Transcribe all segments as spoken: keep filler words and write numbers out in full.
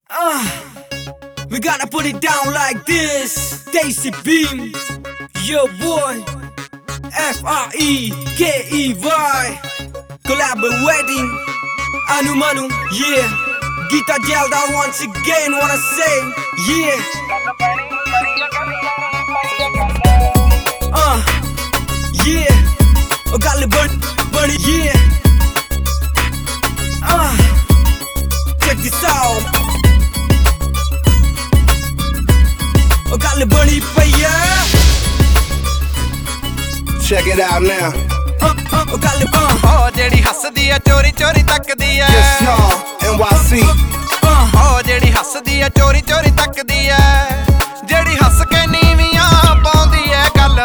Uh, we gotta put it down like this. Daisy Beam, yo boy, F R E K E Y, collaborating, Anu Manu, yeah. Gita Gelda once again, wanna say, yeah. Uh, yeah. Oh, gal bunny, bunny, yeah. Uh, check this out. Oh, gal bunny, paya. Check it out now. Uh, uh, oh, gal uh. Oh, ਜਿਹੜੀ ਹੱਸਦੀ ਆ ਚੋਰੀ ਚੋਰੀ ਤੱਕਦੀ ਆ Yes, y'all, N Y C. Oh, ਜਿਹੜੀ ਹੱਸਦੀ ਆ ਚੋਰੀ ਚੋਰੀ ਤੱਕਦੀ ਆ ਜਿਹੜੀ ਹੱਸ ਕੇ ਨੀਵੀਆਂ ਪਾਉਂਦੀ ਐ ਗੱਲ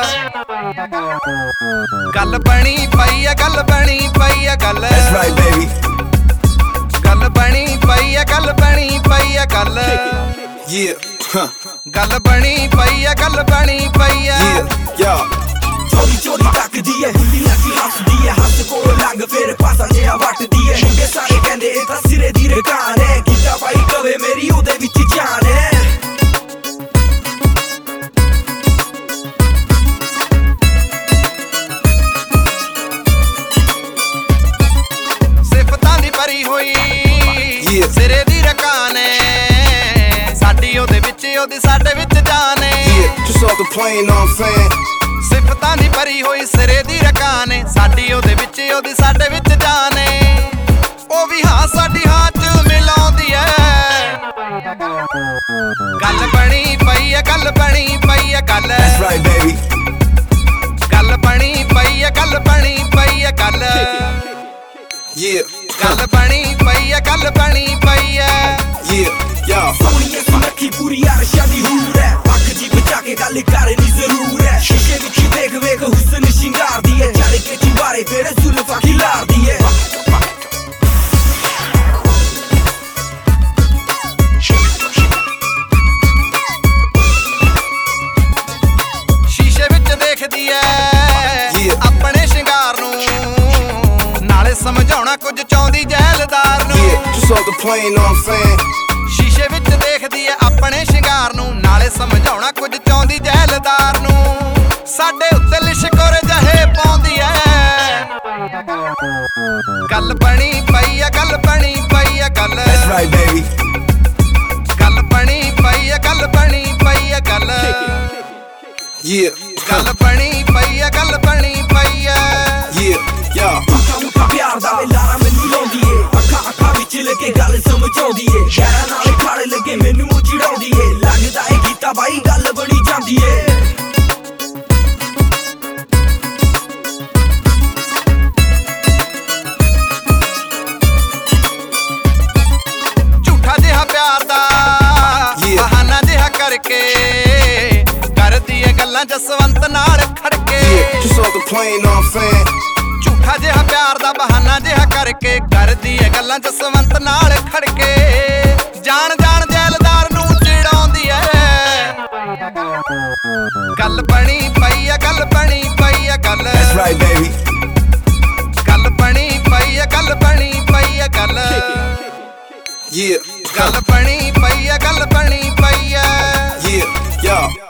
ਗੱਲ ਬਣੀ ਪਈ ਆ ਗੱਲ ਬਣੀ ਪਈ ਆ ਗੱਲ That's right, baby. ਗੱਲ ਬਣੀ ਪਈ ਆ ਗੱਲ ਬਣੀ ਪਈ ਆ ਗੱਲ Yeah, huh. ਗੱਲ ਬਣੀ ਪਈ ਆ ਗੱਲ ਬਣੀ ਪਈ ਆ Yeah, y'all. ਚੋਰੀ ਚੋਰੀ ਤੱਕਦੀ ਏ ਦੁਨੀਆ ਕੀ ਹੱਸਦੀ ਏ ਹੱਸ ਕੋਲ ਲੱਗ ਫੇਰ ਪਾਸਾ ਜਿਹਾ ਵੱਟਦੀ ਏ ਮੁੰਡੇ ਸਾਰੇ ਕਹਿੰਦੇ ਇਹ ਤਾਂ ਸਿਰੇ ਦੀ ਰਕਾਨ ਏ ਕੀਤਾ ਬਾਈ ਕਵੇ ਮੇਰੀ ਉਹਦੇ ਵਿੱਚ ਜਾਨ ਏ ਸਿਫਤਾਂ ਦੀ ਭਰੀ ਹੋਈ ਸਿਰੇ ਦੀ ਰਕਾਨ ਏ ਸਾਡੀ ਉਹਦੇ ਵਿੱਚ ਉਹਦੀ ਸਾਡੇ ਵਿੱਚ ਜਾਨ ਏ Yeah, just off the plane, know what I'm saying? ਸਿਫਤਾਂ ਦੀ ਭਰੀ ਹੋਈ ਸਿਰੇ ਦੀ ਰਕਾਨ ਏ ਸਾਡੀ ਉਹਦੇ ਵਿੱਚ ਉਹਦੀ ਸਾਡੇ ਵਿੱਚ ਜਾਨ ਏ ਉਹ ਵੀ ਹਾਂ ਸਾਡੀ ਹਾਂ ਚ ਮਿਲਾਉਂਦੀ ਐ ਗੱਲ ਬਣੀ ਪਈ ਐ ਗੱਲ ਬਣੀ ਪਈ ਐ ਗੱਲ That's right, baby. ਗੱਲ ਬਣੀ ਪਈ ਐ ਗੱਲ ਬਣੀ ਪਈ ਐ ਗੱਲ Yeah, ਗੱਲ ਬਣੀ ਪਈ ਐ ਗੱਲ ਬਣੀ ਪਈ ਐ yeah, y'all. ਸੋਹਣੀਏ ਸੁਨੱਖੀ ਪੂਰੀ ਅਰਸ਼ਾਂ ਦੀ ਹੂਰ ਏ ਪੱਕ ਜੀ ਬਚਾ ਕੇ ਗੱਲ ਕਰਨੀ ਜ਼ਰੂਰ ਏ ਸ਼ੀਸ਼ੇ ਵਿੱਚ ਵੇਖ ਵੇਖ ਹੁਸਨ ਸ਼ਿੰਗਾਰਦੀ ਏ ਚੜ ਕੇ ਚੁਬਾਰੇ ਫੇਰ ਜ਼ੁਲਫਾਂ ਖਿਲਾਰਦੀ ਏ ਸ਼ੀਸ਼ੇ ਵਿੱਚ ਦੇਖਦੀ ਐ ਆਪਣੇ ਸ਼ਿੰਗਾਰ ਨੂੰ ਨਾਲੇ ਸਮਝਾਉਣਾ ਕੁਝ ਚਾਹੁੰਦੀ ਜੈਲਦਾਰ ਨੂੰ Yeah, just off the plane, know what I'm saying? ਸ਼ੀਸ਼ੇ ਵਿੱਚ ਦੇਖਦੀ ਐ ਆਪਣੇ ਸ਼ਿੰਗਾਰ ਨੂੰ ਨਾਲੇ ਸਮਝਾਉਣਾ ਕੁਝ ਚਾਹੁੰਦੀ ਜੈਲਦਾਰ ਨੂੰ ਸਾਡੇ ਉੱਤੇ ਲਿਸ਼ਕਰ ਜਹੇ ਪਾਉਂਦੀ ਐ ਗੱਲ ਬਣੀ ਪਈ ਐ ਗੱਲ ਬਣੀ ਪਈ ਐ ਗੱਲ That's right, baby. ਗੱਲ ਬਣੀ ਪਈ ਐ ਗੱਲ ਬਣੀ ਪਈ ਐ ਗੱਲ Yeah, ਗੱਲ ਬਣੀ ਪਈ ਐ ਗੱਲ ਬਣੀ ਪਈ ਐ yeah, y'all. ਝੂਠਾ ਮੁੱਠਾ ਪਿਆਰ ਦਾ ਲਾਰਾ ਮੈਨੂੰ ਲਾਉਂਦੀ ਏ ਅੱਖਾਂ ਅੱਖਾਂ ਵਿੱਚ ਲੱਗੇ ਗੱਲ ਸਮਝਾਉਂਦੀ ਏ ਸ਼ਹਿਰਾਂ ਨਾਲ ਖੜ ਲੱਗੇ ਮੈਨੂੰ ਚਿੜਾਉਂਦੀ ਏ ਲੱਗਦਾ ਏ ਗੀਤਾ ਬਾਈ ਗੱਲ ਬਣੀ ਜਾਂਦੀ ਏ ਝੂਠਾ ਜਿਹਾ ਪਿਆਰ ਦਾ ਬਹਾਨਾ ਜਿਹਾ ਕਰਕੇ ਕਰਦੀ ਏ ਗੱਲਾਂ ਜਸਵੰਤ ਨਾਲ ਖੜਕੇ Yeah, just off the plane, know what I'm saying? ਝੂਠਾ ਜਿਹਾ ਪਿਆਰ ਦਾ ਬਹਾਨਾ ਜਿਹਾ ਕਰਕੇ ਕਰਦੀ ਏ ਗੱਲਾਂ ਜਸਵੰਤ ਨਾਲ ਖੜਕੇ ਜਾਣ ਜਾਣ ਜੈਲਦਾਰ ਨੂੰ ਚਿੜਾਉਂਦੀ ਐ ਗੱਲ ਬਣੀ ਪਈ ਐ ਗੱਲ ਬਣੀ ਪਈ ਐ ਗੱਲ That's right, baby. ਗੱਲ ਬਣੀ ਪਈ ਐ ਗੱਲ ਬਣੀ ਪਈ ਐ ਗੱਲ Yeah, ਗੱਲ ਬਣੀ ਪਈ ਐ ਗੱਲ ਬਣੀ ਪਈ ਐ yeah, y'all.